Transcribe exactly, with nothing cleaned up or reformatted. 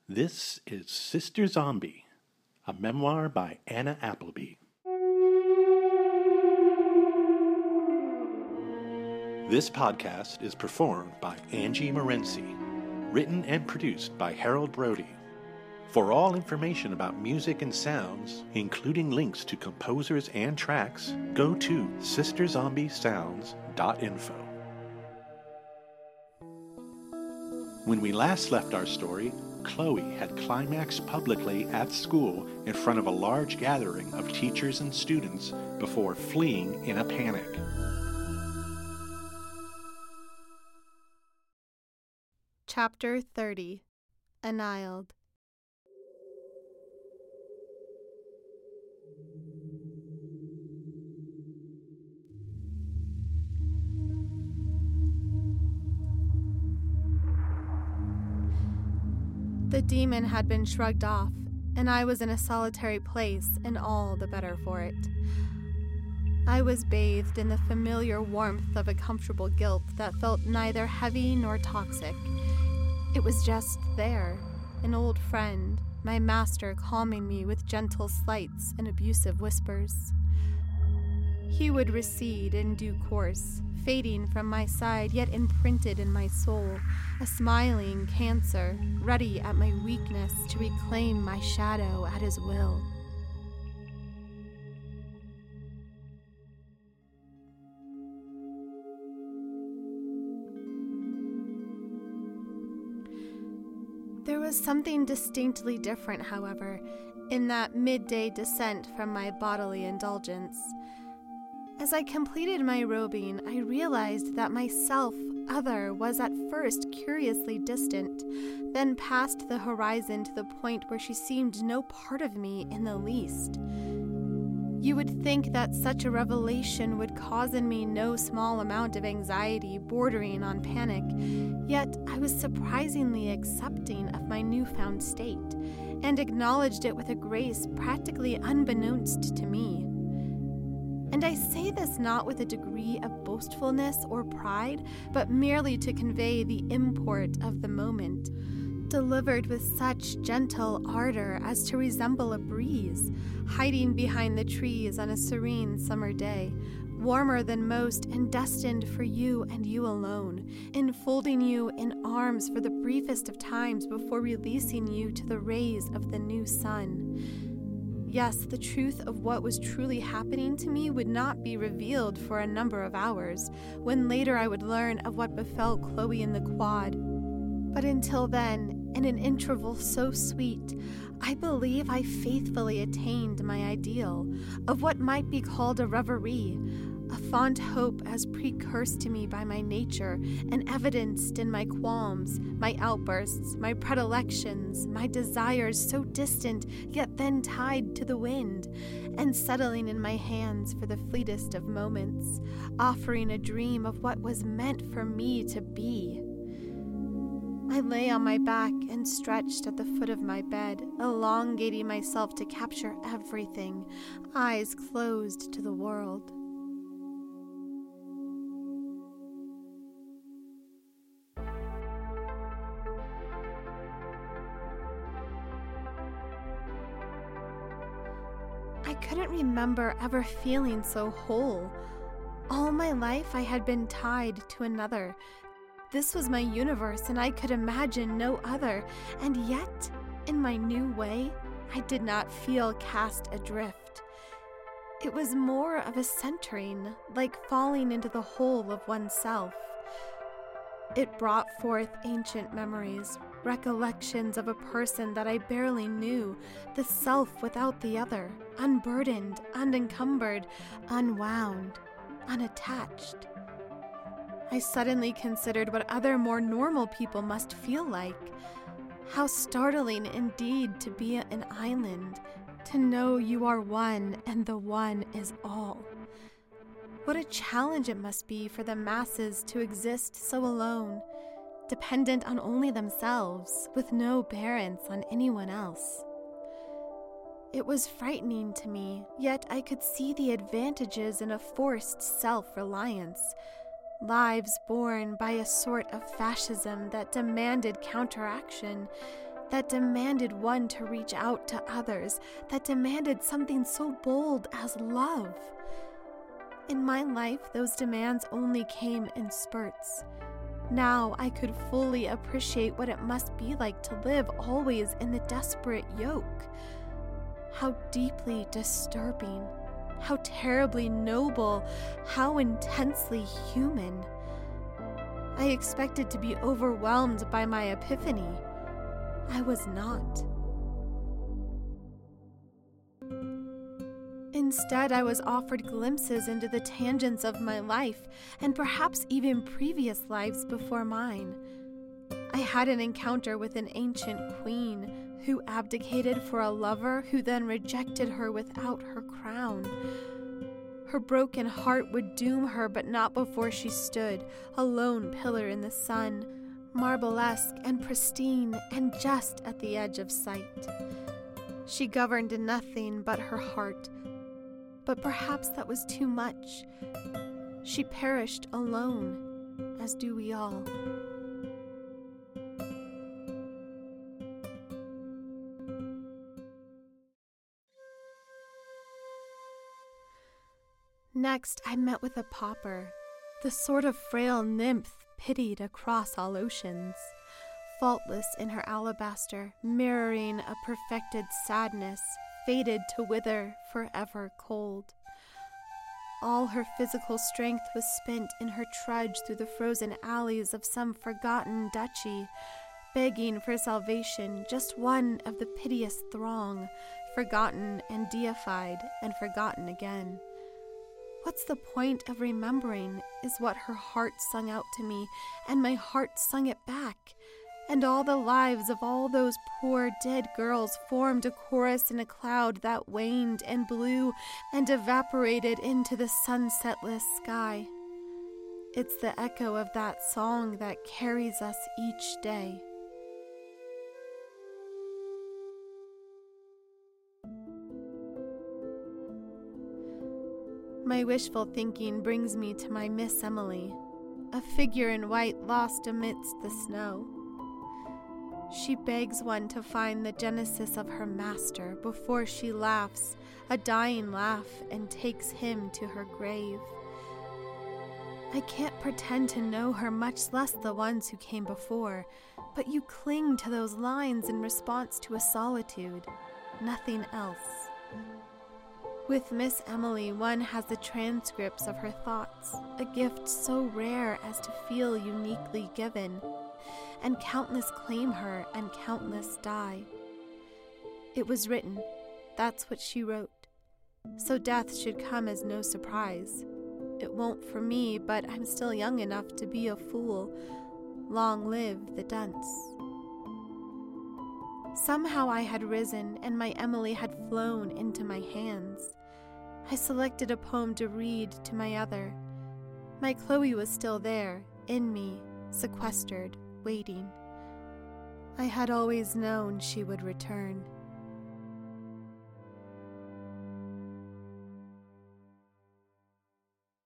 This is Sister Zombie, a memoir by Anna Appleby. This podcast is performed by Angie Morency, written and produced by Harold Brody. For all information about music and sounds, including links to composers and tracks, go to sister zombie sounds dot info. When we last left our story, Chloe had climaxed publicly at school in front of a large gathering of teachers and students before fleeing in a panic. Chapter thirty. Annihilated. The demon had been shrugged off, and I was in a solitary place, and all the better for it. I was bathed in the familiar warmth of a comfortable guilt that felt neither heavy nor toxic. It was just there, an old friend, my master calming me with gentle slights and abusive whispers. He would recede in due course, fading from my side yet imprinted in my soul, a smiling cancer, ready at my weakness to reclaim my shadow at his will. There was something distinctly different, however, in that midday descent from my bodily indulgence. As I completed my robing, I realized that my self-other was at first curiously distant, then passed the horizon to the point where she seemed no part of me in the least. You would think that such a revelation would cause in me no small amount of anxiety bordering on panic, yet I was surprisingly accepting of my newfound state, and acknowledged it with a grace practically unbeknownst to me. And I say this not with a degree of boastfulness or pride, but merely to convey the import of the moment, delivered with such gentle ardor as to resemble a breeze, hiding behind the trees on a serene summer day, warmer than most and destined for you and you alone, enfolding you in arms for the briefest of times before releasing you to the rays of the new sun. Yes, the truth of what was truly happening to me would not be revealed for a number of hours, when later I would learn of what befell Chloe in the quad. But until then, in an interval so sweet, I believe I faithfully attained my ideal of what might be called a reverie, a fond hope as precursed to me by my nature and evidenced in my qualms, my outbursts, my predilections, my desires so distant yet then tied to the wind, and settling in my hands for the fleetest of moments, offering a dream of what was meant for me to be. I lay on my back and stretched at the foot of my bed, elongating myself to capture everything, eyes closed to the world. I couldn't remember ever feeling so whole. All my life I had been tied to another. This was my universe, and I could imagine no other, and yet, in my new way, I did not feel cast adrift. It was more of a centering, like falling into the whole of oneself. It brought forth ancient memories, recollections of a person that I barely knew, the self without the other, unburdened, unencumbered, unwound, unattached. I suddenly considered what other more normal people must feel like. How startling indeed to be an island, to know you are one and the one is all. What a challenge it must be for the masses to exist so alone, dependent on only themselves, with no bearance on anyone else. It was frightening to me, yet I could see the advantages in a forced self-reliance, lives born by a sort of fascism that demanded counteraction, that demanded one to reach out to others, that demanded something so bold as love. In my life, those demands only came in spurts. Now I could fully appreciate what it must be like to live always in the desperate yoke. How deeply disturbing, how terribly noble, how intensely human. I expected to be overwhelmed by my epiphany. I was not. Instead, I was offered glimpses into the tangents of my life, and perhaps even previous lives before mine. I had an encounter with an ancient queen who abdicated for a lover who then rejected her without her crown. Her broken heart would doom her, but not before she stood, a lone pillar in the sun, marble-esque and pristine and just at the edge of sight. She governed nothing but her heart, but perhaps that was too much. She perished alone, as do we all. Next, I met with a pauper, the sort of frail nymph pitied across all oceans, faultless in her alabaster, mirroring a perfected sadness, fated to wither, forever cold. All her physical strength was spent in her trudge through the frozen alleys of some forgotten duchy, begging for salvation, just one of the piteous throng, forgotten and deified and forgotten again. What's the point of remembering is what her heart sung out to me, and my heart sung it back. And all the lives of all those poor dead girls formed a chorus in a cloud that waned and blew and evaporated into the sunsetless sky. It's the echo of that song that carries us each day. My wishful thinking brings me to my Miss Emily, a figure in white lost amidst the snow. She begs one to find the genesis of her master before she laughs, a dying laugh, and takes him to her grave. I can't pretend to know her, much less the ones who came before, but you cling to those lines in response to a solitude, nothing else. With Miss Emily, one has the transcripts of her thoughts, a gift so rare as to feel uniquely given, and countless claim her and countless die. It was written, that's what she wrote, so death should come as no surprise. It won't for me, but I'm still young enough to be a fool. Long live the dunce. Somehow I had risen, and my Emily had flown into my hands. I selected a poem to read to my other. My Chloe was still there, in me, sequestered, waiting. I had always known she would return.